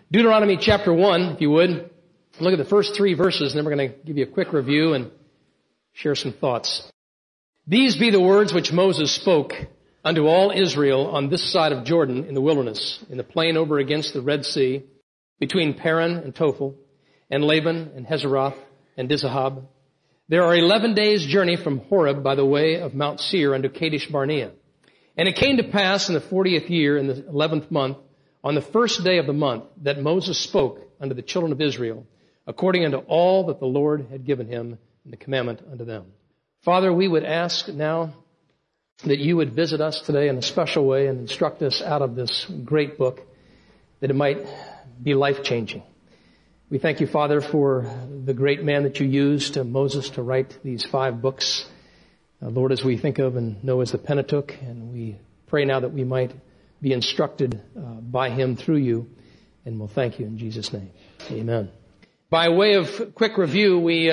Deuteronomy chapter 1, if you would. Look at the first 3 verses, and then we're going to give you a quick review and share some thoughts. These be the words which Moses spoke unto all Israel on this side of Jordan in the wilderness, in the plain over against the Red Sea, between Paran and Tophel, and Laban and Hazeroth and Dizahab. There are 11 days' journey from Horeb by the way of Mount Seir unto Kadesh Barnea. And it came to pass in the 40th year, in the 11th month, on the first day of the month, that Moses spoke unto the children of Israel, according unto all that the Lord had given him in the commandment unto them. Father, we would ask now that you would visit us today in a special way and instruct us out of this great book, that it might be life-changing. We thank you, Father, for the great man that you used, Moses, to write these 5 books. Lord, as we think of and know as the Pentateuch, and we pray now that we might be instructed by him through you, and we'll thank you in Jesus' name. Amen. By way of quick review, we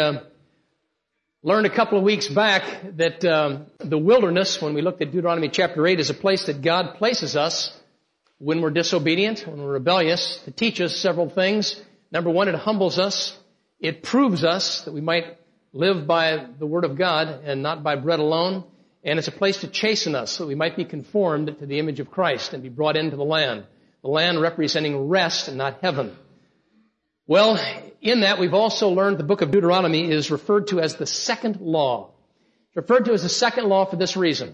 learned a couple of weeks back that the wilderness, when we looked at Deuteronomy chapter 8, is a place that God places us when we're disobedient, when we're rebellious, to teach us several things. Number 1, it humbles us. It proves us that we might live by the Word of God and not by bread alone. And it's a place to chasten us so that we might be conformed to the image of Christ and be brought into the land representing rest and not heaven. Well, in that, we've also learned the book of Deuteronomy is referred to as the second law. It's referred to as the second law for this reason.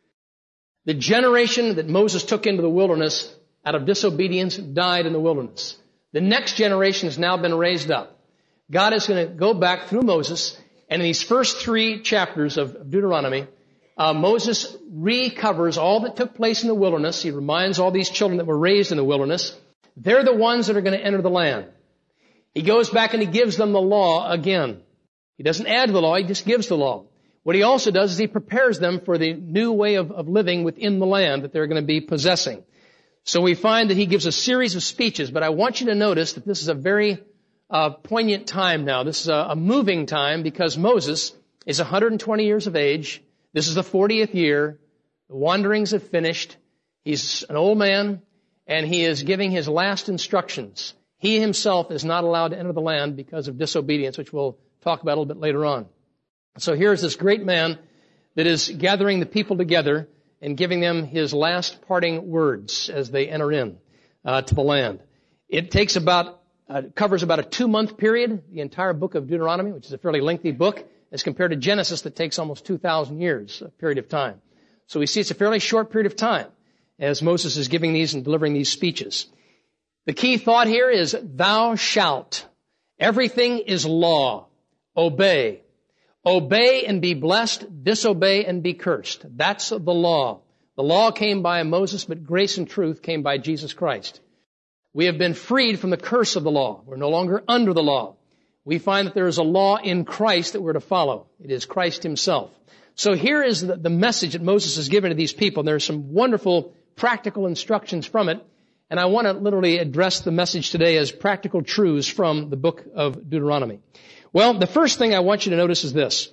The generation that Moses took into the wilderness out of disobedience died in the wilderness. The next generation has now been raised up. God is going to go back through Moses, and in these first 3 chapters of Deuteronomy, Moses recovers all that took place in the wilderness. He reminds all these children that were raised in the wilderness. They're the ones that are going to enter the land. He goes back and he gives them the law again. He doesn't add to the law, he just gives the law. What he also does is he prepares them for the new way of living within the land that they're going to be possessing. So we find that he gives a series of speeches, but I want you to notice that this is a very poignant time now. This is a moving time because Moses is 120 years of age. This is the 40th year. The wanderings have finished. He's an old man, and he is giving his last instructions. He himself is not allowed to enter the land because of disobedience, which we'll talk about a little bit later on. So here's this great man that is gathering the people together and giving them his last parting words as they enter in to the land. It takes covers about a 2-month period, the entire book of Deuteronomy, which is a fairly lengthy book, as compared to Genesis that takes almost 2,000 years, a period of time. So we see it's a fairly short period of time as Moses is giving these and delivering these speeches. The key thought here is, thou shalt. Everything is law. Obey. Obey and be blessed. Disobey and be cursed. That's the law. The law came by Moses, but grace and truth came by Jesus Christ. We have been freed from the curse of the law. We're no longer under the law. We find that there is a law in Christ that we're to follow. It is Christ himself. So here is the message that Moses has given to these people. And there are some wonderful practical instructions from it. And I want to literally address the message today as practical truths from the book of Deuteronomy. Well, the first thing I want you to notice is this.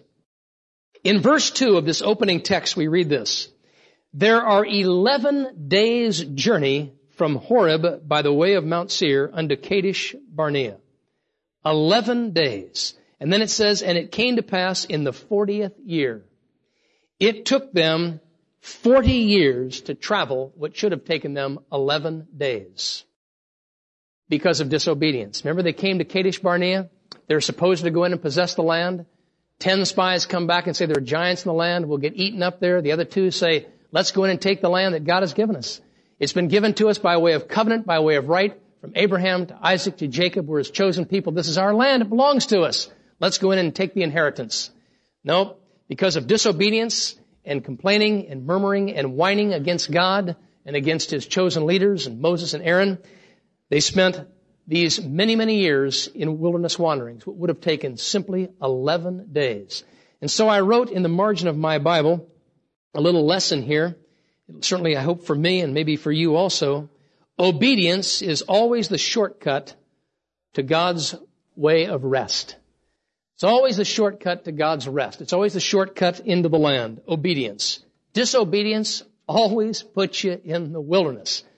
In verse 2 of this opening text, we read this. There are 11 days' journey from Horeb by the way of Mount Seir unto Kadesh Barnea. 11 days. And then it says, and it came to pass in the 40th year. It took them 40 years to travel what should have taken them 11 days because of disobedience. Remember, they came to Kadesh Barnea. They're supposed to go in and possess the land. 10 spies come back and say there are giants in the land. We'll get eaten up there. The other 2 say, let's go in and take the land that God has given us. It's been given to us by way of covenant, by way of right, from Abraham to Isaac to Jacob. We're his chosen people. This is our land. It belongs to us. Let's go in and take the inheritance. No, because of disobedience and complaining and murmuring and whining against God and against his chosen leaders and Moses and Aaron, they spent these many, many years in wilderness wanderings, what would have taken simply 11 days. And so I wrote in the margin of my Bible a little lesson here, certainly I hope for me and maybe for you also. Obedience is always the shortcut to God's way of rest. It's always the shortcut to God's rest. It's always the shortcut into the land. Obedience. Disobedience always puts you in the wilderness.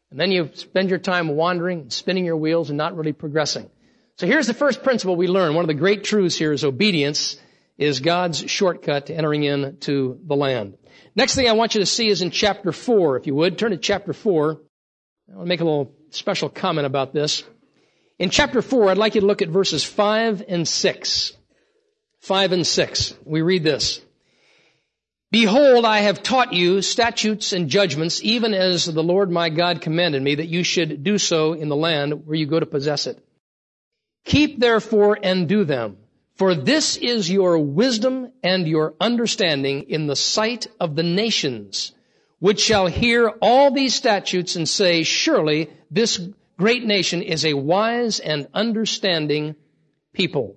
And then you spend your time wandering, spinning your wheels, and not really progressing. So here's the first principle we learn. One of the great truths here is obedience is God's shortcut to entering into the land. Next thing I want you to see is in chapter 4, if you would. Turn to chapter 4. I want to make a little special comment about this. In chapter 4, I'd like you to look at verses 5 and 6. 5 and 6. We read this. Behold, I have taught you statutes and judgments, even as the Lord my God commanded me, that you should do so in the land where you go to possess it. Keep therefore and do them, for this is your wisdom and your understanding in the sight of the nations, which shall hear all these statutes and say, surely this great nation is a wise and understanding people.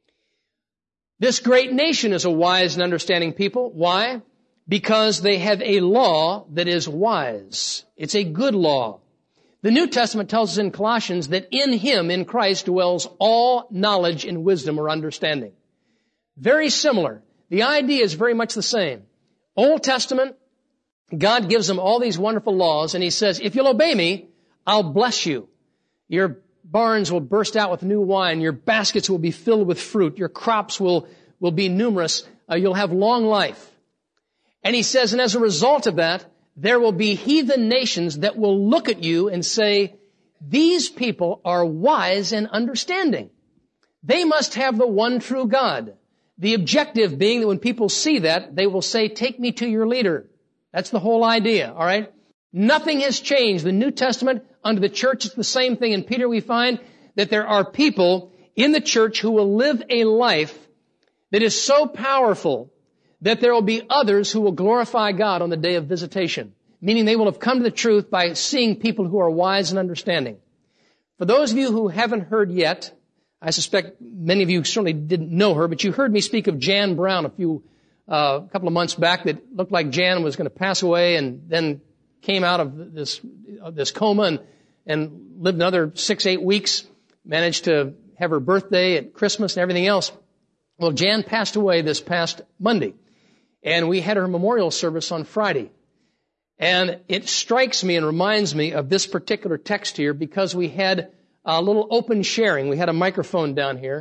This great nation is a wise and understanding people. Why? Because they have a law that is wise. It's a good law. The New Testament tells us in Colossians that in Him, in Christ, dwells all knowledge and wisdom or understanding. Very similar. The idea is very much the same. Old Testament, God gives them all these wonderful laws, and He says, if you'll obey me, I'll bless you. Your barns will burst out with new wine. Your baskets will be filled with fruit. Your crops will be numerous. You'll have long life. And He says, and as a result of that, there will be heathen nations that will look at you and say, these people are wise and understanding. They must have the one true God. The objective being that when people see that, they will say, take me to your leader. That's the whole idea, all right? Nothing has changed. The New Testament, under the church, it's the same thing. In Peter, we find that there are people in the church who will live a life that is so powerful that there will be others who will glorify God on the day of visitation, meaning they will have come to the truth by seeing people who are wise and understanding. For those of you who haven't heard yet, I suspect many of you certainly didn't know her, but you heard me speak of Jan Brown a couple of months back that looked like Jan was going to pass away and then came out of this coma and lived another 6-8 weeks, managed to have her birthday at Christmas and everything else. Well, Jan passed away this past Monday, and we had her memorial service on Friday. And it strikes me and reminds me of this particular text here because we had a little open sharing. We had a microphone down here.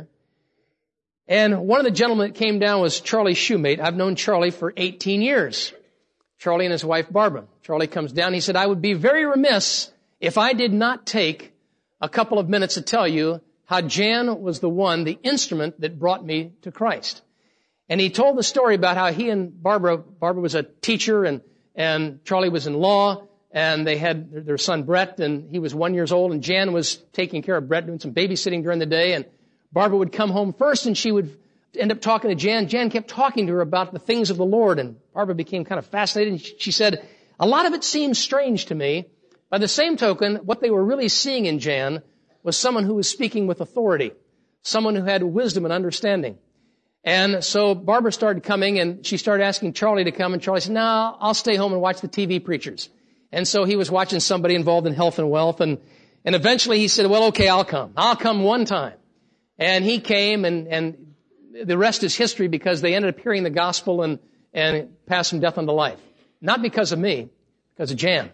And one of the gentlemen that came down was Charlie Shoemate. I've known Charlie for 18 years. Charlie and his wife, Barbara. Charlie comes down. He said, I would be very remiss if I did not take a couple of minutes to tell you how Jan was the instrument that brought me to Christ. And he told the story about how he and Barbara was a teacher and Charlie was in law, and they had their son Brett, and he was 1 year old, and Jan was taking care of Brett, doing some babysitting during the day, and Barbara would come home first, and she would end up talking to Jan. Jan kept talking to her about the things of the Lord, and Barbara became kind of fascinated, and she said, a lot of it seems strange to me. By the same token, what they were really seeing in Jan was someone who was speaking with authority, someone who had wisdom and understanding. And so Barbara started coming, and she started asking Charlie to come, and Charlie said, no, I'll stay home and watch the TV preachers. And so he was watching somebody involved in health and wealth, and eventually he said, well, okay, I'll come. I'll come one time. And he came, and the rest is history because they ended up hearing the gospel and passed from death unto life. Not because of me, because of Jan.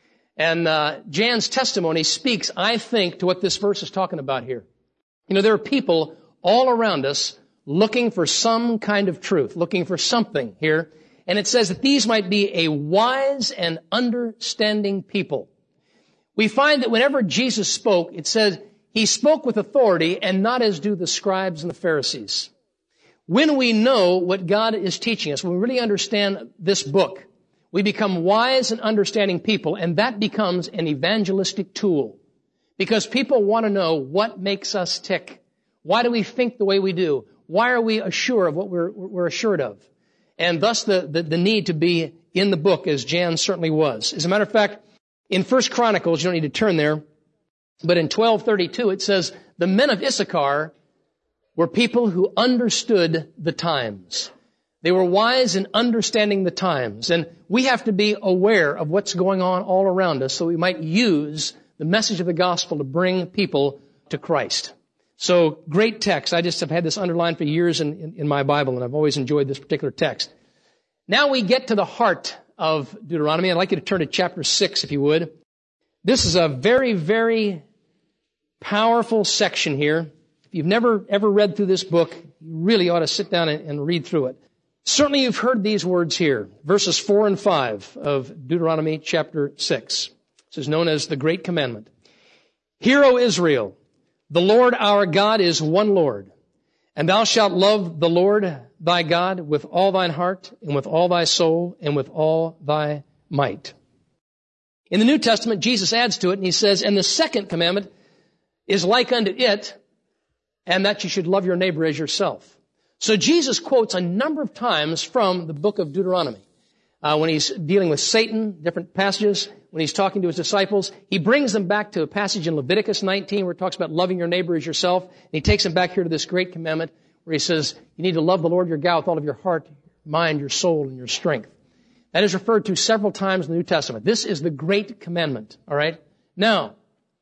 And Jan's testimony speaks, I think, to what this verse is talking about here. You know, there are people all around us looking for some kind of truth, looking for something here. And it says that these might be a wise and understanding people. We find that whenever Jesus spoke, it says He spoke with authority and not as do the scribes and the Pharisees. When we know what God is teaching us, when we really understand this book, we become wise and understanding people, and that becomes an evangelistic tool. Because people want to know what makes us tick. Why do we think the way we do? Why are we assured of what we're assured of? And thus the need to be in the book, as Jan certainly was. As a matter of fact, in 1 Chronicles, you don't need to turn there, but in 12:32 it says, the men of Issachar were people who understood the times. They were wise in understanding the times. And we have to be aware of what's going on all around us so we might use the message of the gospel to bring people to Christ. So, great text. I just have had this underlined for years in my Bible, and I've always enjoyed this particular text. Now we get to the heart of Deuteronomy. I'd like you to turn to chapter 6, if you would. This is a very, very powerful section here. If you've never ever read through this book, you really ought to sit down and read through it. Certainly you've heard these words here, verses 4 and 5 of Deuteronomy chapter 6. This is known as the Great Commandment. Hear, O Israel, the Lord our God is one Lord, and thou shalt love the Lord thy God with all thine heart, and with all thy soul, and with all thy might. In the New Testament, Jesus adds to it, and he says, and the second commandment is like unto it, and that you should love your neighbor as yourself. So Jesus quotes a number of times from the book of Deuteronomy. When he's dealing with Satan, different passages, when he's talking to his disciples, he brings them back to a passage in Leviticus 19 where it talks about loving your neighbor as yourself. And he takes them back here to this great commandment where he says, you need to love the Lord your God with all of your heart, mind, your soul, and your strength. That is referred to several times in the New Testament. This is the great commandment, all right? Now,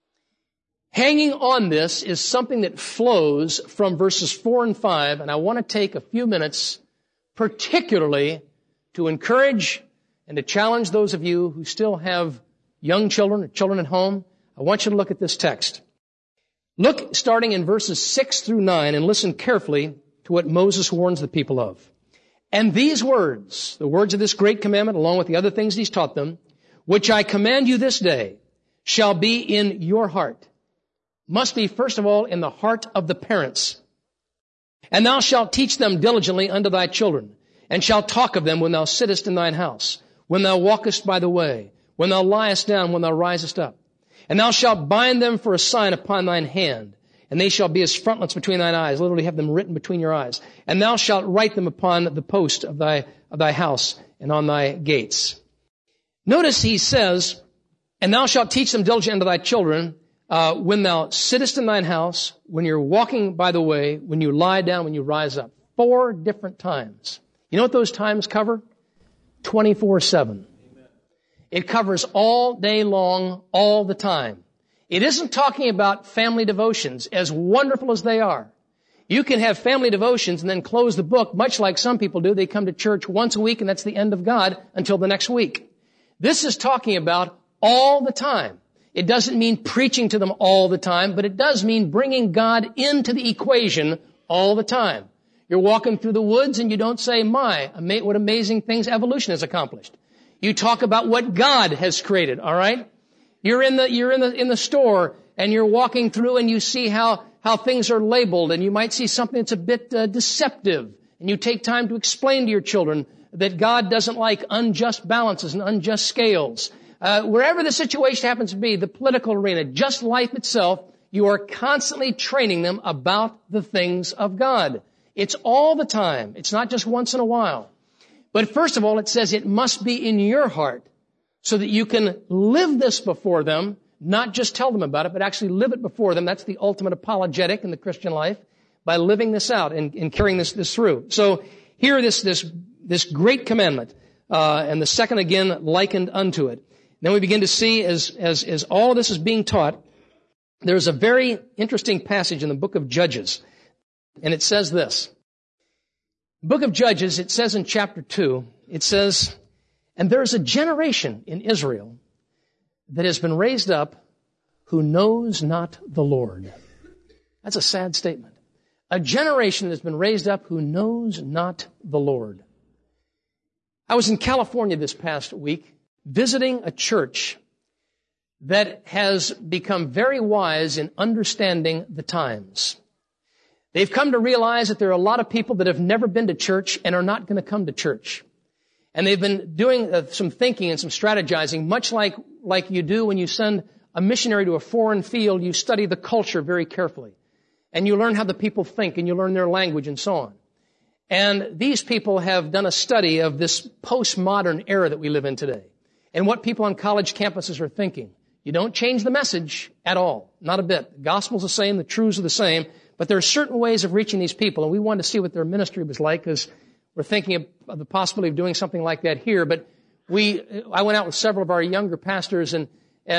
hanging on this is something that flows from verses 4 and 5, and I want to take a few minutes particularly to encourage and to challenge those of you who still have young children or children at home. I want you to look at this text. Look starting in verses 6 through 9 and listen carefully to what Moses warns the people of. And these words, the words of this great commandment, along with the other things he's taught them, which I command you this day, shall be in your heart. Must be, first of all, in the heart of the parents. And thou shalt teach them diligently unto thy children, and shalt talk of them when thou sittest in thine house, when thou walkest by the way, when thou liest down, when thou risest up. And thou shalt bind them for a sign upon thine hand, and they shall be as frontlets between thine eyes, literally have them written between your eyes. And thou shalt write them upon the post of thy house and on thy gates. Notice he says, and thou shalt teach them diligently unto thy children, when thou sittest in thine house, when you're walking by the way, when you lie down, when you rise up. 4 different times. You know what those times cover? 24/7. It covers all day long, all the time. It isn't talking about family devotions, as wonderful as they are. You can have family devotions and then close the book, much like some people do. They come to church once a week and that's the end of God until the next week. This is talking about all the time. It doesn't mean preaching to them all the time, but it does mean bringing God into the equation all the time. You're walking through the woods and you don't say, what amazing things evolution has accomplished. You talk about what God has created, all right? You're in the store and you're walking through and you see how things are labeled, and you might see something that's a bit deceptive, and you take time to explain to your children that God doesn't like unjust balances and unjust scales. Wherever the situation happens to be, the political arena, just life itself, you are constantly training them about the things of God. It's all the time. It's not just once in a while. But first of all, it says it must be in your heart so that you can live this before them, not just tell them about it, but actually live it before them. That's the ultimate apologetic in the Christian life, by living this out and carrying this through. So here this great commandment, and the second again likened unto it. Then we begin to see as all of this is being taught, there's a very interesting passage in the book of Judges. And it says this. Book of Judges, it says in chapter 2, it says, and there is a generation in Israel that has been raised up who knows not the Lord. That's a sad statement. A generation that has been raised up who knows not the Lord. I was in California this past week visiting a church that has become very wise in understanding the times. They've come to realize that there are a lot of people that have never been to church and are not going to come to church. And they've been doing some thinking and some strategizing, much like you do when you send a missionary to a foreign field. You study the culture very carefully. And you learn how the people think, and you learn their language and so on. And these people have done a study of this postmodern era that we live in today, and what people on college campuses are thinking. You don't change the message at all. Not a bit. The gospel's the same, the truths are the same, but there are certain ways of reaching these people, and we wanted to see what their ministry was like, because we're thinking of the possibility of doing something like that here. But I went out with several of our younger pastors, and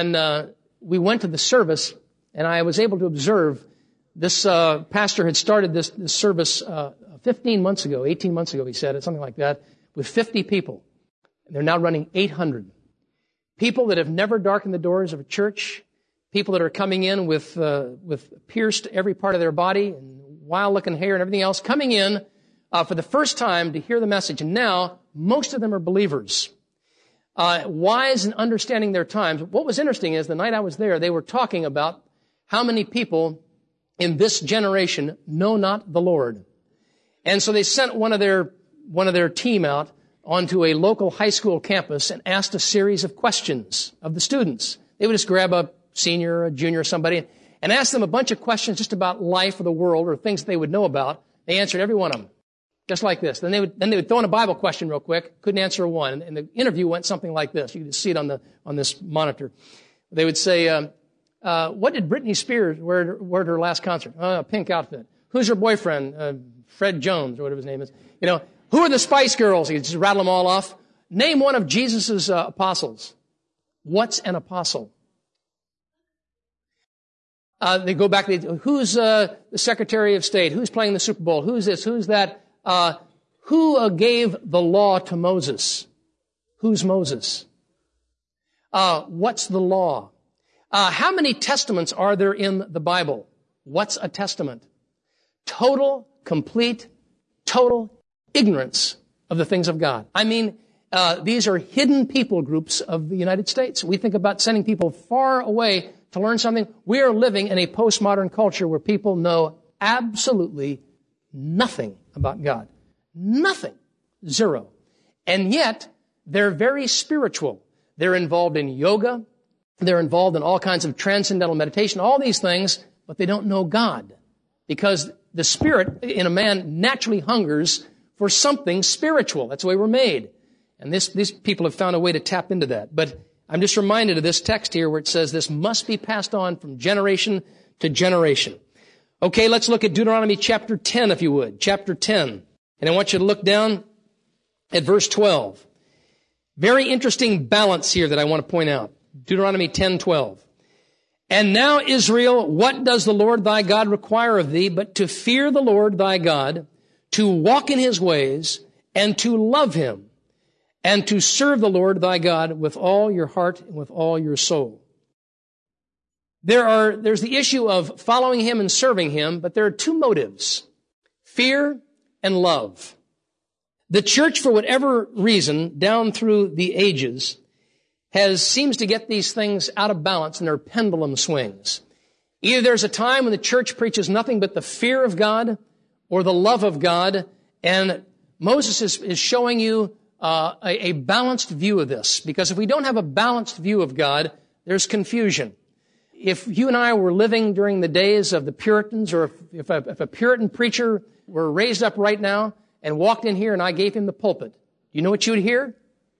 we went to the service, and I was able to observe this pastor had started this service 15 months ago, 18 months ago, he said, something like that, with 50 people. And they're now running 800. people that have never darkened the doors of a church, people that are coming in with pierced every part of their body and wild-looking hair and everything else, coming in for the first time to hear the message. And now, most of them are believers. Wise in understanding their times. What was interesting is the night I was there, they were talking about how many people in this generation know not the Lord. And so they sent one of their team out onto a local high school campus and asked a series of questions of the students. They would just grab a senior, a junior, somebody, and ask them a bunch of questions just about life or the world or things that they would know about. They answered every one of them, just like this. Then they would throw in a Bible question real quick, couldn't answer one, and the interview went something like this. You can see it on this monitor. They would say, what did Britney Spears wear at her last concert? A pink outfit. Who's her boyfriend? Fred Jones, or whatever his name is. Who are the Spice Girls? You just rattle them all off. Name one of Jesus' apostles. What's an apostle? They go back, who's the Secretary of State? Who's playing the Super Bowl? Who's this? Who's that? Who gave the law to Moses? Who's Moses? What's the law? How many testaments are there in the Bible? What's a testament? Total, complete, total ignorance of the things of God. I mean, these are hidden people groups of the United States. We think about sending people far away to learn something. We are living in a postmodern culture where people know absolutely nothing about God. Nothing. Zero. And yet, they're very spiritual. They're involved in yoga. They're involved in all kinds of transcendental meditation, all these things, but they don't know God. Because the spirit in a man naturally hungers for something spiritual. That's the way we're made. And these people have found a way to tap into that. But I'm just reminded of this text here where it says this must be passed on from generation to generation. Okay, let's look at Deuteronomy chapter 10, if you would. Chapter 10. And I want you to look down at verse 12. Very interesting balance here that I want to point out. Deuteronomy 10:12. And now, Israel, what does the Lord thy God require of thee but to fear the Lord thy God, to walk in his ways, and to love him, and to serve the Lord thy God with all your heart and with all your soul. There's the issue of following him and serving him, but there are two motives, fear and love. The church, for whatever reason, down through the ages, seems to get these things out of balance in their pendulum swings. Either there's a time when the church preaches nothing but the fear of God or the love of God, and Moses is showing you a balanced view of this. Because if we don't have a balanced view of God, there's confusion. If you and I were living during the days of the Puritans, or if a Puritan preacher were raised up right now and walked in here and I gave him the pulpit, you know what you would hear?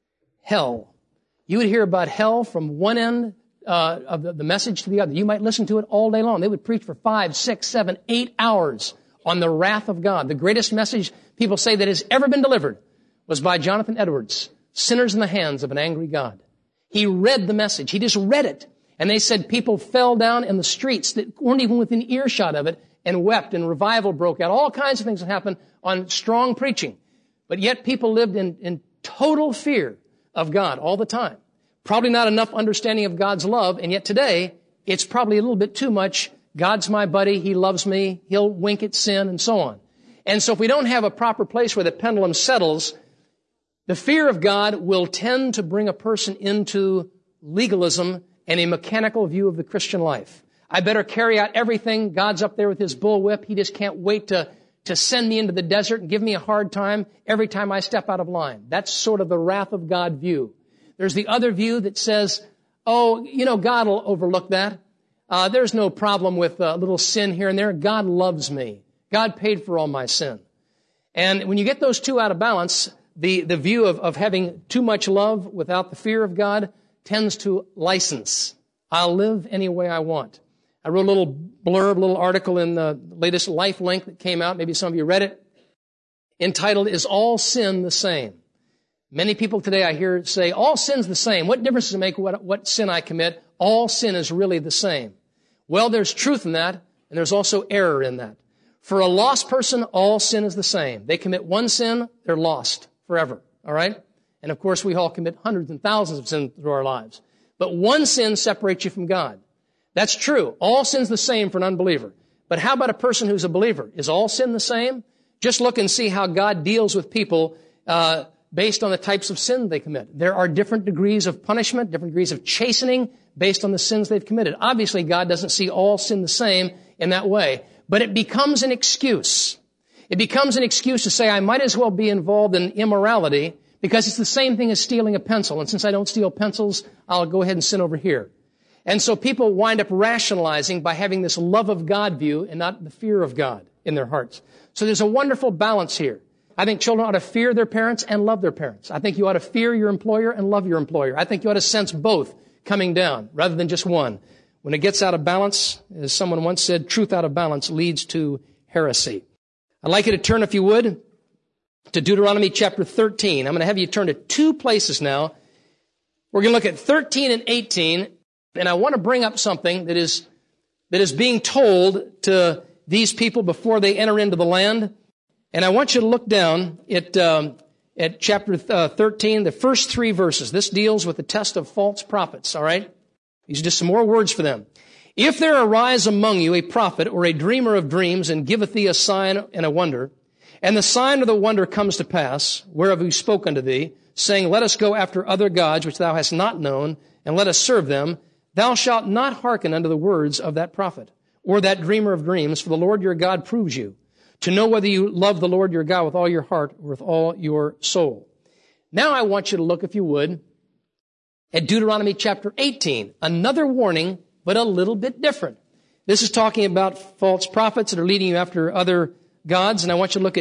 Hell. You would hear about hell from one end of the message to the other. You might listen to it all day long. They would preach for 5, 6, 7, 8 hours on the wrath of God. The greatest message people say that has ever been delivered was by Jonathan Edwards, Sinners in the Hands of an Angry God. He read the message. He just read it. And they said people fell down in the streets that weren't even within earshot of it and wept, and revival broke out. All kinds of things that happened on strong preaching. But yet people lived in total fear of God all the time. Probably not enough understanding of God's love, and yet today, it's probably a little bit too much. God's my buddy, he loves me, he'll wink at sin, and so on. And so if we don't have a proper place where the pendulum settles, the fear of God will tend to bring a person into legalism and a mechanical view of the Christian life. I better carry out everything. God's up there with his bullwhip. He just can't wait to send me into the desert and give me a hard time every time I step out of line. That's sort of the wrath of God view. There's the other view that says, God will overlook that. There's no problem with a little sin here and there. God loves me. God paid for all my sin. And when you get those two out of balance, the view of having too much love without the fear of God tends to license. I'll live any way I want. I wrote a little blurb, a little article in the latest Life Link that came out. Maybe some of you read it. Entitled, Is All Sin the Same? Many people today I hear say, all sin's the same. What difference does it make what sin I commit? All sin is really the same. Well, there's truth in that, and there's also error in that. For a lost person, all sin is the same. They commit one sin, they're lost forever. All right? And of course, we all commit hundreds and thousands of sins through our lives. but one sin separates you from God. That's true. All sin's the same for an unbeliever. But how about a person who's a believer? Is all sin the same? Just look and see how God deals with people based on the types of sin they commit. There are different degrees of punishment, different degrees of chastening based on the sins they've committed. Obviously, God doesn't see all sin the same in that way. But it becomes an excuse. It becomes an excuse to say, I might as well be involved in immorality because it's the same thing as stealing a pencil. And since I don't steal pencils, I'll go ahead and sin over here. And so people wind up rationalizing by having this love of God view and not the fear of God in their hearts. So there's a wonderful balance here. I think children ought to fear their parents and love their parents. I think you ought to fear your employer and love your employer. I think you ought to sense both coming down rather than just one. When it gets out of balance, as someone once said, truth out of balance leads to heresy. I'd like you to turn, if you would, to Deuteronomy chapter 13. I'm going to have you turn to two places now. We're going to look at 13 and 18, and I want to bring up something that is being told to these people before they enter into the land. And I want you to look down at chapter 13, the first three verses. This deals with the test of false prophets, all right? These are just some more words for them. If there arise among you a prophet or a dreamer of dreams and giveth thee a sign and a wonder, and the sign or the wonder comes to pass, whereof he spoke unto thee, saying, let us go after other gods which thou hast not known, and let us serve them, thou shalt not hearken unto the words of that prophet, or that dreamer of dreams, for the Lord your God proves you, to know whether you love the Lord your God with all your heart or with all your soul. Now I want you to look, if you would, at Deuteronomy chapter 18, another warning, but a little bit different. This is talking about false prophets that are leading you after other gods, and I want you to look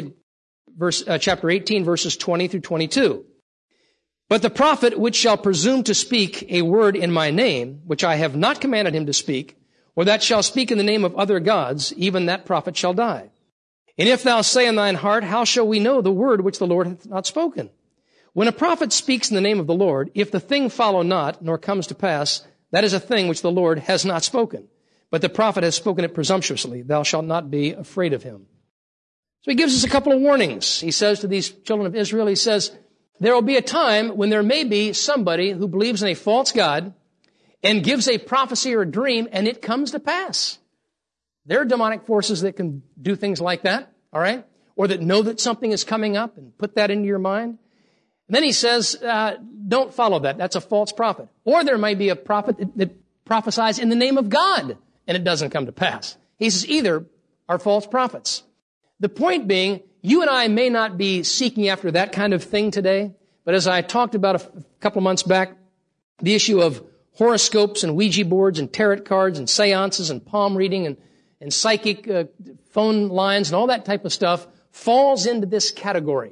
at chapter 18, verses 20 through 22. But the prophet which shall presume to speak a word in my name, which I have not commanded him to speak, or that shall speak in the name of other gods, even that prophet shall die. And if thou say in thine heart, how shall we know the word which the Lord hath not spoken? When a prophet speaks in the name of the Lord, if the thing follow not, nor comes to pass, that is a thing which the Lord has not spoken. But the prophet has spoken it presumptuously. Thou shalt not be afraid of him. So he gives us a couple of warnings. He says to these children of Israel, he says, there will be a time when there may be somebody who believes in a false god and gives a prophecy or a dream, and it comes to pass. There are demonic forces that can do things like that, all right? Or that know that something is coming up and put that into your mind. And then he says, don't follow that. That's a false prophet. Or there might be a prophet that prophesies in the name of God, and it doesn't come to pass. He says either are false prophets. The point being, you and I may not be seeking after that kind of thing today, but as I talked about a couple of months back, the issue of horoscopes and Ouija boards and tarot cards and seances and palm reading and psychic phone lines and all that type of stuff falls into this category.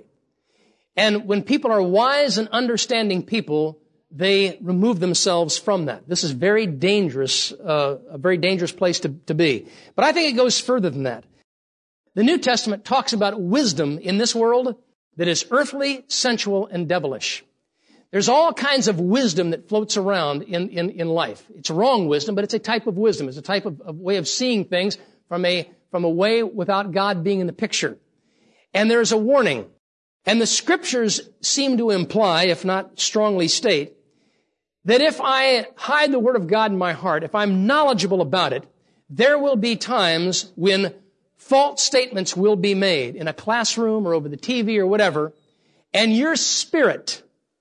And when people are wise and understanding people, they remove themselves from that. This is very dangerous, a very dangerous place to be. But I think it goes further than that. The New Testament talks about wisdom in this world that is earthly, sensual, and devilish. There's all kinds of wisdom that floats around in life. It's wrong wisdom, but it's a type of wisdom. It's a type of way of seeing things from a way without God being in the picture. And there's a warning. And the scriptures seem to imply, if not strongly state, that if I hide the word of God in my heart, if I'm knowledgeable about it, there will be times when false statements will be made in a classroom or over the TV or whatever, and your spirit,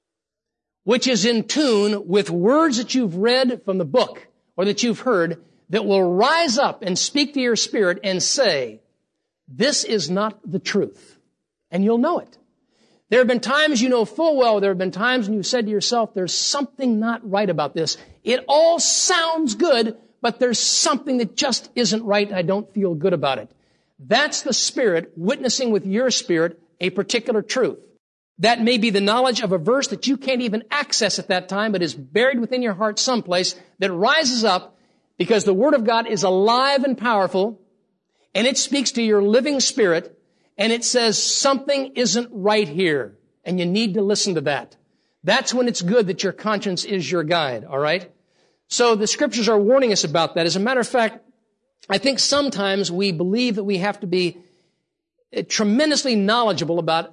which is in tune with words that you've read from the book or that you've heard, that will rise up and speak to your spirit and say, this is not the truth. And you'll know it. There have been times you know full well, there have been times when you've said to yourself, there's something not right about this. It all sounds good, but there's something that just isn't right and I don't feel good about it. That's the Spirit witnessing with your spirit a particular truth. That may be the knowledge of a verse that you can't even access at that time, but is buried within your heart someplace that rises up because the Word of God is alive and powerful, and it speaks to your living spirit, and it says something isn't right here, and you need to listen to that. That's when it's good that your conscience is your guide, all right? So the Scriptures are warning us about that. As a matter of fact, I think sometimes we believe that we have to be tremendously knowledgeable about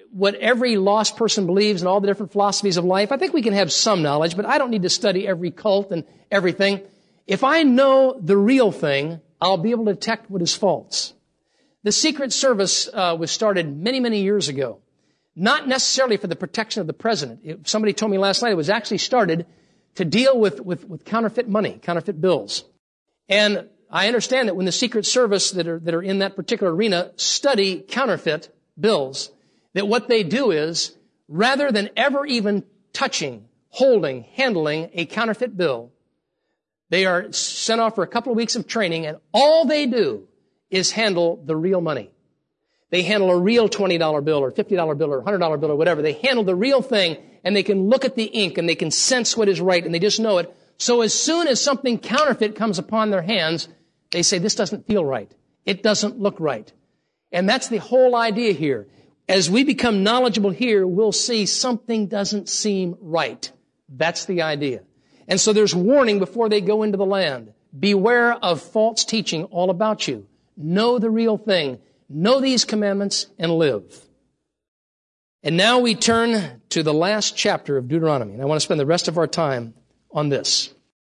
what every lost person believes and all the different philosophies of life. I think we can have some knowledge, but I don't need to study every cult and everything. If I know the real thing, I'll be able to detect what is false. The Secret Service was started many, many years ago. Not necessarily for the protection of the president. Somebody told me last night it was actually started to deal with counterfeit money, counterfeit bills. And I understand that when the Secret Service that are in that particular arena study counterfeit bills, that what they do is, rather than ever even touching, holding, handling a counterfeit bill, they are sent off for a couple of weeks of training, and all they do is handle the real money. They handle a real $20 bill or $50 bill or $100 bill or whatever. They handle the real thing, and they can look at the ink, and they can sense what is right, and they just know it. So as soon as something counterfeit comes upon their hands, they say, this doesn't feel right. It doesn't look right. And that's the whole idea here. As we become knowledgeable here, we'll see something doesn't seem right. That's the idea. And so there's warning before they go into the land. Beware of false teaching all about you. Know the real thing. Know these commandments and live. And now we turn to the last chapter of Deuteronomy. And I want to spend the rest of our time on this.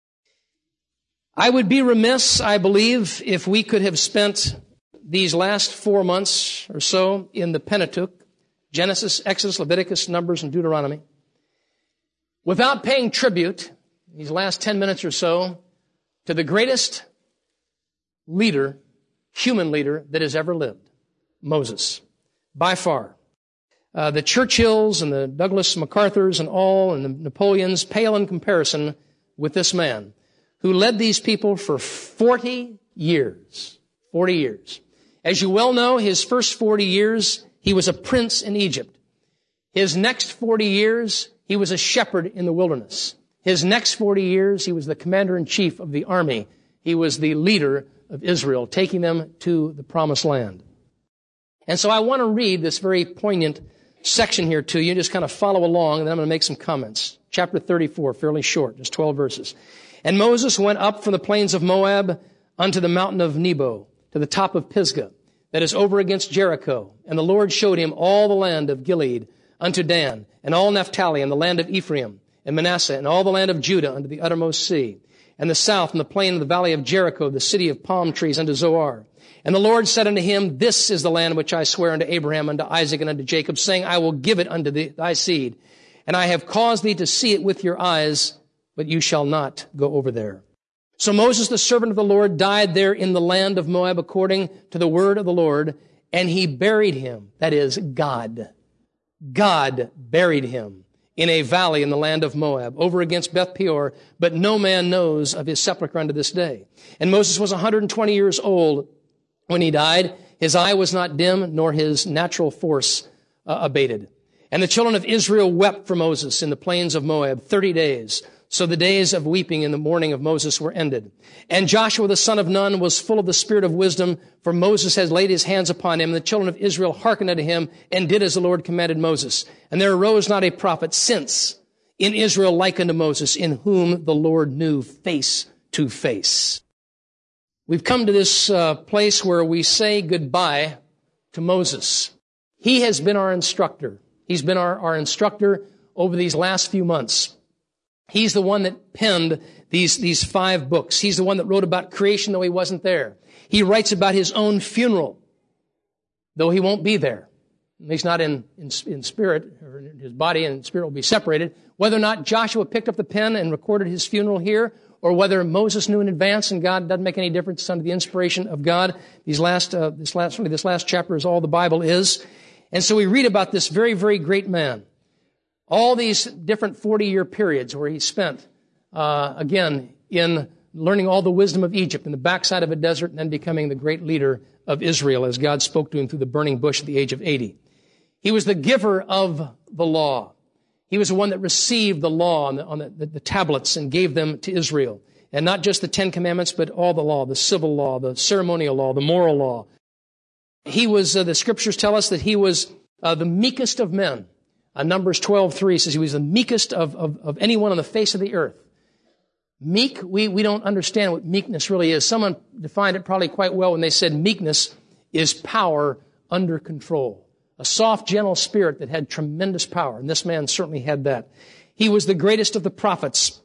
I would be remiss, I believe, if we could have spent these last 4 months or so in the Pentateuch, Genesis, Exodus, Leviticus, Numbers, and Deuteronomy, without paying tribute, these last 10 minutes or so, to the greatest leader, human leader, that has ever lived, Moses, by far. The Churchills and the Douglas MacArthurs and all, and the Napoleons pale in comparison with this man who led these people for 40 years. 40 years. As you well know, his first 40 years, he was a prince in Egypt. His next 40 years, he was a shepherd in the wilderness. His next 40 years, he was the commander-in-chief of the army. He was the leader of Israel, taking them to the promised land. And so I want to read this very poignant section here to you. Just kind of follow along, and then I'm going to make some comments. Chapter 34, fairly short, just 12 verses. And Moses went up from the plains of Moab unto the mountain of Nebo, to the top of Pisgah, that is over against Jericho. And the Lord showed him all the land of Gilead unto Dan, and all Naphtali, and the land of Ephraim, and Manasseh, and all the land of Judah unto the uttermost sea, and the south, and the plain of the valley of Jericho, the city of palm trees, unto Zoar. And the Lord said unto him, This is the land which I swear unto Abraham, unto Isaac, and unto Jacob, saying, I will give it unto thy seed. And I have caused thee to see it with your eyes, but you shall not go over there. So Moses, the servant of the Lord, died there in the land of Moab according to the word of the Lord, and he buried him. That is, God. God buried him in a valley in the land of Moab, over against Beth Peor, but no man knows of his sepulchre unto this day. And Moses was 120 years old when he died. His eye was not dim, nor his natural force abated. And the children of Israel wept for Moses in the plains of Moab 30 days. So the days of weeping in the mourning of Moses were ended. And Joshua the son of Nun was full of the spirit of wisdom, for Moses had laid his hands upon him. And the children of Israel hearkened unto him, and did as the Lord commanded Moses. And there arose not a prophet since in Israel like unto Moses, in whom the Lord knew face to face. We've come to this place where we say goodbye to Moses. He has been our instructor. He's been our instructor over these last few months. He's the one that penned these 5 books. He's the one that wrote about creation, though he wasn't there. He writes about his own funeral, though he won't be there. At least not in spirit, or his body and spirit will be separated. Whether or not Joshua picked up the pen and recorded his funeral here, or whether Moses knew in advance and God doesn't make any difference. It's under the inspiration of God. This last chapter is all the Bible is. And so we read about this very, very great man. All these different 40-year periods where he spent, again, in learning all the wisdom of Egypt in the backside of a desert, and then becoming the great leader of Israel as God spoke to him through the burning bush at the age of 80. He was the giver of the law. He was the one that received the law on the tablets and gave them to Israel. And not just the 10 Commandments, but all the law, the civil law, the ceremonial law, the moral law. He was, the scriptures tell us that he was the meekest of men. Numbers 12:3 says he was the meekest of anyone on the face of the earth. Meek, we don't understand what meekness really is. Someone defined it probably quite well when they said meekness is power under control. a soft, gentle spirit that had tremendous power. And this man certainly had that. He was the greatest of the prophets.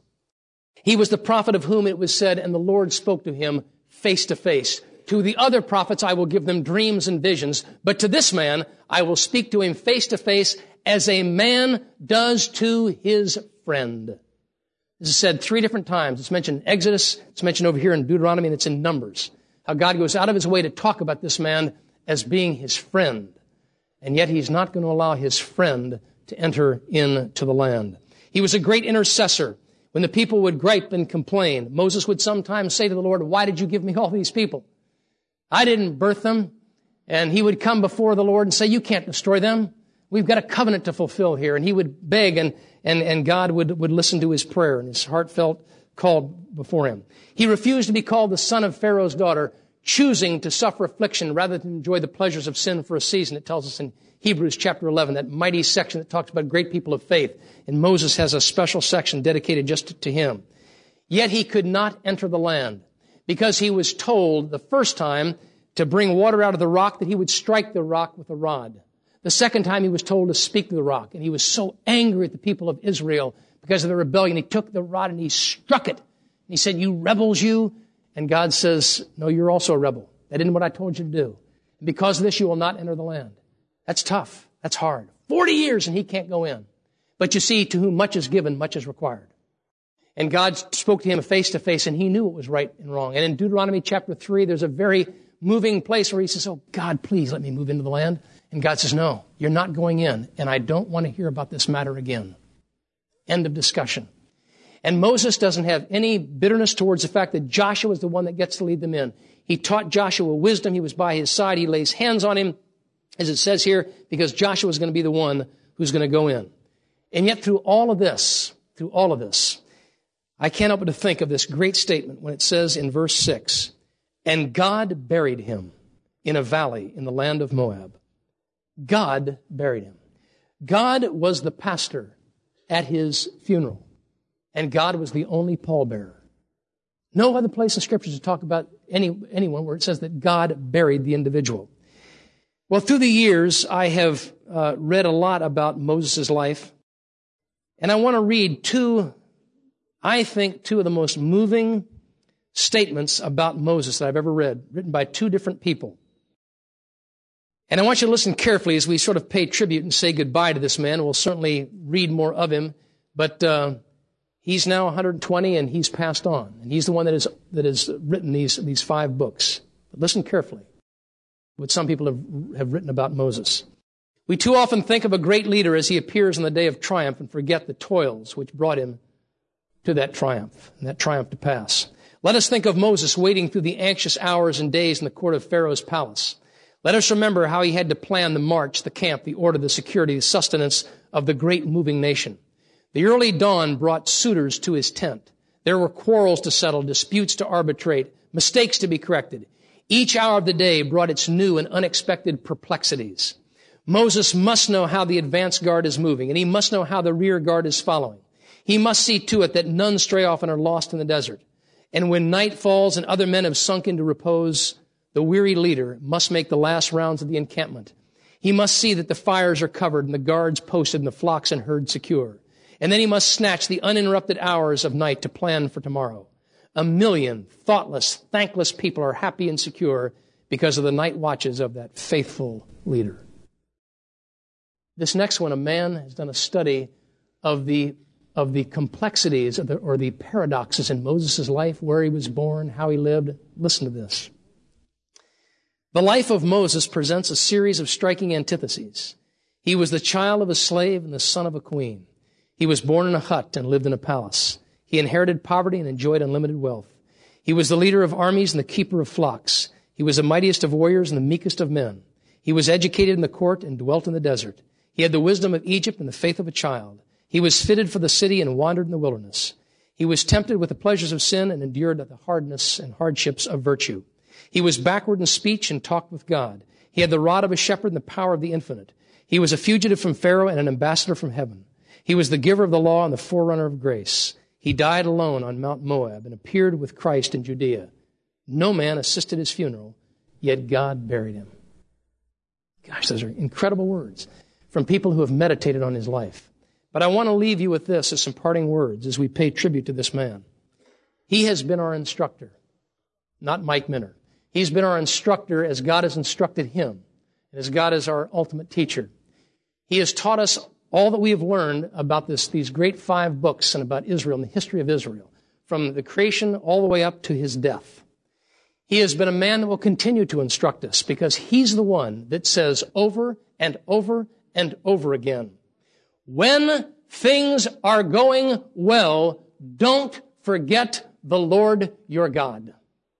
He was the prophet of whom it was said, and the Lord spoke to him face to face. To the other prophets I will give them dreams and visions, but to this man I will speak to him face to face as a man does to his friend. This is said 3 different times. It's mentioned in Exodus, it's mentioned over here in Deuteronomy, and it's in Numbers. How God goes out of his way to talk about this man as being his friend. And yet he's not going to allow his friend to enter into the land. He was a great intercessor. When the people would gripe and complain, Moses would sometimes say to the Lord, why did you give me all these people? I didn't birth them. And he would come before the Lord and say, you can't destroy them. We've got a covenant to fulfill here. And he would beg, and God would listen to his prayer, and his heart felt called before him. He refused to be called the son of Pharaoh's daughter, choosing to suffer affliction rather than enjoy the pleasures of sin for a season. It tells us in Hebrews chapter 11, that mighty section that talks about great people of faith. And Moses has a special section dedicated just to him. Yet he could not enter the land because he was told the first time to bring water out of the rock that he would strike the rock with a rod. The second time he was told to speak to the rock. And he was so angry at the people of Israel because of their rebellion. He took the rod and he struck it. And he said, you rebels, you. And God says, no, you're also a rebel. That isn't what I told you to do. And because of this, you will not enter the land. That's tough. That's hard. 40 years and he can't go in. But you see, to whom much is given, much is required. And God spoke to him face to face, and he knew what was right and wrong. And in Deuteronomy chapter 3, there's a very moving place where he says, oh, God, please let me move into the land. And God says, no, you're not going in, and I don't want to hear about this matter again. End of discussion. And Moses doesn't have any bitterness towards the fact that Joshua is the one that gets to lead them in. He taught Joshua wisdom. He was by his side. He lays hands on him, as it says here, because Joshua is going to be the one who's going to go in. And yet through all of this, I can't help but to think of this great statement when it says in verse 6, and God buried him in a valley in the land of Moab. God buried him. God was the pastor at his funeral, and God was the only pallbearer. No other place in Scripture to talk about anyone where it says that God buried the individual. Well, through the years, I have read a lot about Moses' life, and I want to read two of the most moving statements about Moses that I've ever read, written by 2 different people. And I want you to listen carefully as we sort of pay tribute and say goodbye to this man. We'll certainly read more of him, but he's now 120 and he's passed on. And he's the one that has written these 5 books. But listen carefully what some people have written about Moses. We too often think of a great leader as he appears on the day of triumph and forget the toils which brought him to that triumph and that triumph to pass. Let us think of Moses waiting through the anxious hours and days in the court of Pharaoh's palace. Let us remember how he had to plan the march, the camp, the order, the security, the sustenance of the great moving nation. The early dawn brought suitors to his tent. There were quarrels to settle, disputes to arbitrate, mistakes to be corrected. Each hour of the day brought its new and unexpected perplexities. Moses must know how the advance guard is moving, and he must know how the rear guard is following. He must see to it that none stray off and are lost in the desert. And when night falls and other men have sunk into repose, the weary leader must make the last rounds of the encampment. He must see that the fires are covered and the guards posted and the flocks and herds secure. And then he must snatch the uninterrupted hours of night to plan for tomorrow. 1 million thoughtless, thankless people are happy and secure because of the night watches of that faithful leader. This next one, a man has done a study of the complexities or the paradoxes in Moses' life, where he was born, how he lived. Listen to this. The life of Moses presents a series of striking antitheses. He was the child of a slave and the son of a queen. He was born in a hut and lived in a palace. He inherited poverty and enjoyed unlimited wealth. He was the leader of armies and the keeper of flocks. He was the mightiest of warriors and the meekest of men. He was educated in the court and dwelt in the desert. He had the wisdom of Egypt and the faith of a child. He was fitted for the city and wandered in the wilderness. He was tempted with the pleasures of sin and endured the hardness and hardships of virtue. He was backward in speech and talked with God. He had the rod of a shepherd and the power of the infinite. He was a fugitive from Pharaoh and an ambassador from heaven. He was the giver of the law and the forerunner of grace. He died alone on Mount Moab and appeared with Christ in Judea. No man assisted his funeral, yet God buried him. Gosh, those are incredible words from people who have meditated on his life. But I want to leave you with this as some parting words as we pay tribute to this man. He has been our instructor, not Mike Minner. He's been our instructor as God has instructed him, and as God is our ultimate teacher. He has taught us all that we have learned about these great 5 books and about Israel and the history of Israel, from the creation all the way up to his death. He has been a man that will continue to instruct us because he's the one that says over and over and over again, when things are going well, don't forget the Lord your God.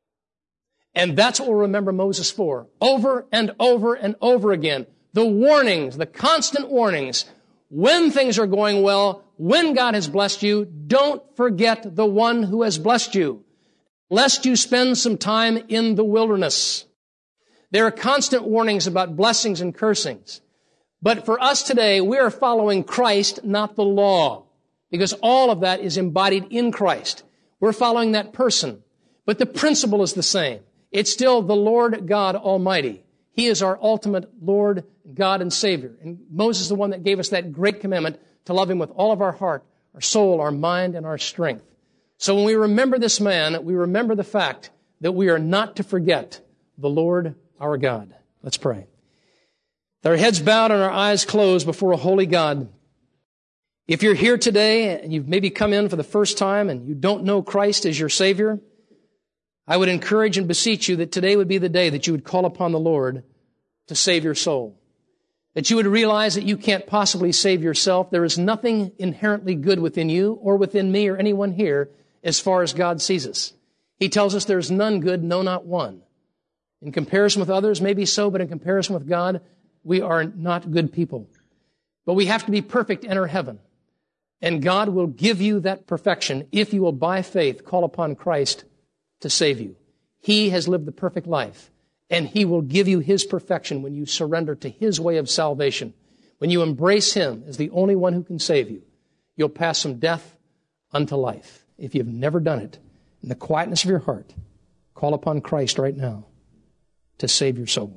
And that's what we'll remember Moses for, over and over and over again. The warnings, the constant warnings, when things are going well, when God has blessed you, don't forget the one who has blessed you, lest you spend some time in the wilderness. There are constant warnings about blessings and cursings. But for us today, we are following Christ, not the law, because all of that is embodied in Christ. We're following that person, but the principle is the same. It's still the Lord God Almighty. He is our ultimate Lord, God, and Savior. And Moses is the one that gave us that great commandment to love him with all of our heart, our soul, our mind, and our strength. So when we remember this man, we remember the fact that we are not to forget the Lord our God. Let's pray. With our heads bowed and our eyes closed before a holy God, if you're here today and you've maybe come in for the first time and you don't know Christ as your Savior, I would encourage and beseech you that today would be the day that you would call upon the Lord to save your soul. That you would realize that you can't possibly save yourself. There is nothing inherently good within you or within me or anyone here as far as God sees us. He tells us there's none good, no, not one. In comparison with others, maybe so, but in comparison with God, we are not good people. But we have to be perfect to enter heaven. And God will give you that perfection if you will, by faith, call upon Christ to save you. He has lived the perfect life, and He will give you His perfection when you surrender to His way of salvation. When you embrace Him as the only one who can save you, you'll pass from death unto life. If you've never done it, in the quietness of your heart, call upon Christ right now to save your soul.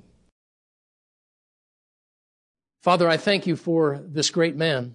Father, I thank you for this great man.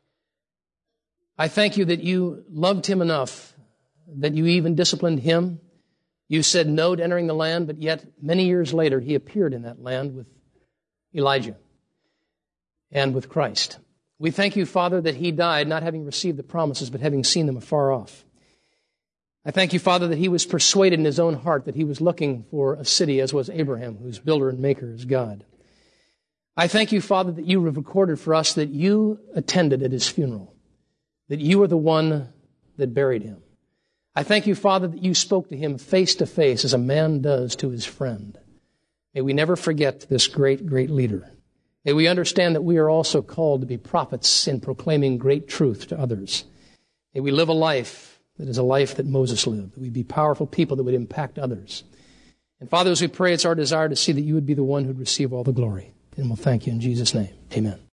I thank you that you loved him enough, that you even disciplined him. You said no to entering the land, but yet many years later he appeared in that land with Elijah and with Christ. We thank you, Father, that he died not having received the promises, but having seen them afar off. I thank you, Father, that he was persuaded in his own heart that he was looking for a city, as was Abraham, whose builder and maker is God. I thank you, Father, that you have recorded for us that you attended at his funeral, that you are the one that buried him. I thank you, Father, that you spoke to him face to face as a man does to his friend. May we never forget this great, great leader. May we understand that we are also called to be prophets in proclaiming great truth to others. May we live a life that is a life that Moses lived, that we be powerful people that would impact others. And Father, as we pray, it's our desire to see that you would be the one who would receive all the glory. And we'll thank you in Jesus' name. Amen.